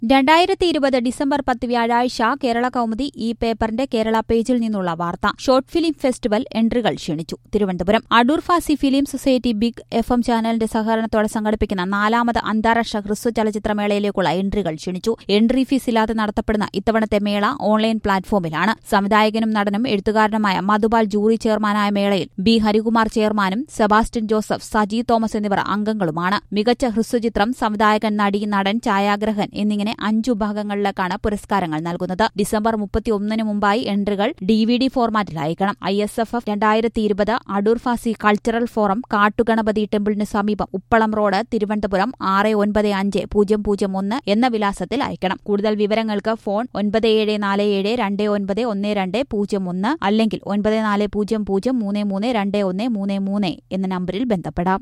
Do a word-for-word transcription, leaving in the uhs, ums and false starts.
രണ്ടായിരത്തി ഇരുപത് ഡിസംബർ പത്ത് വ്യാഴാഴ്ച കേരള കൗമുദി ഈ പേപ്പറിന്റെ കേരള പേജിൽ നിന്നുള്ള വാർത്ത. ഷോർട്ട് ഫിലിം ഫെസ്റ്റിവൽ എൻട്രികൾ ക്ഷണിച്ചു. തിരുവനന്തപുരം അടൂർ ഫാസി film society big F M ചാനലിന്റെ സഹകരണത്തോടെ സംഘടിപ്പിക്കുന്ന നാലാമത് അന്താരാഷ്ട്ര ഹ്രസ്വ ചലച്ചിത്രമേളയിലേക്കുള്ള എൻട്രികൾ ക്ഷണിച്ചു. എൻട്രി ഫീസ് ഇല്ലാതെ നടത്തപ്പെടുന്ന ഇത്തവണത്തെ മേള ഓൺലൈൻ പ്ലാറ്റ്ഫോമിലാണ്. സംവിധായകനും നടനും എഴുത്തുകാരനുമായ മധുപാൽ ജൂറി ചെയർമാനായ മേളയിൽ ബി ഹരികുമാർ ചെയർമാനും സെബാസ്റ്റ്യൻ ജോസഫ്, സജി തോമസ് എന്നിവർ അംഗങ്ങളുമാണ്. മികച്ച ഹ്രസ്വചിത്രം, സംവിധായകൻ, നടി, നടൻ, ഛായാഗ്രഹൻ എന്നിങ്ങനെ അഞ്ചു ഭാഗങ്ങളിലേക്കാണ് പുരസ്കാരങ്ങൾ നൽകുന്നത്. ഡിസംബർ മുപ്പത്തിയൊന്നിന് മുമ്പായി എൻട്രികൾ ഡി വി ഡി ഫോർമാറ്റിൽ അയക്കണം. ഐ എസ് എഫ് എഫ് രണ്ടായിരത്തി ഇരുപത് അടൂർ ഫാസി കൾച്ചറൽ ഫോറം, കാട്ടുഗണപതി ടെമ്പിളിന് സമീപം, ഉപ്പളം റോഡ്, തിരുവനന്തപുരം ആറ് ഒൻപത് അഞ്ച് പൂജ്യം പൂജ്യം ഒന്ന് എന്ന വിലാസത്തിൽ അയക്കണം. കൂടുതൽ വിവരങ്ങൾക്ക് ഫോൺ ഒൻപത് ഏഴ് നാല് ഏഴ് രണ്ട് ഒൻപത് ഒന്ന് രണ്ട് പൂജ്യം ഒന്ന് അല്ലെങ്കിൽ ഒൻപത് നാല് പൂജ്യം പൂജ്യം മൂന്ന് മൂന്ന് രണ്ട് ഒന്ന് മൂന്ന് മൂന്ന് എന്ന നമ്പറിൽ ബന്ധപ്പെടാം.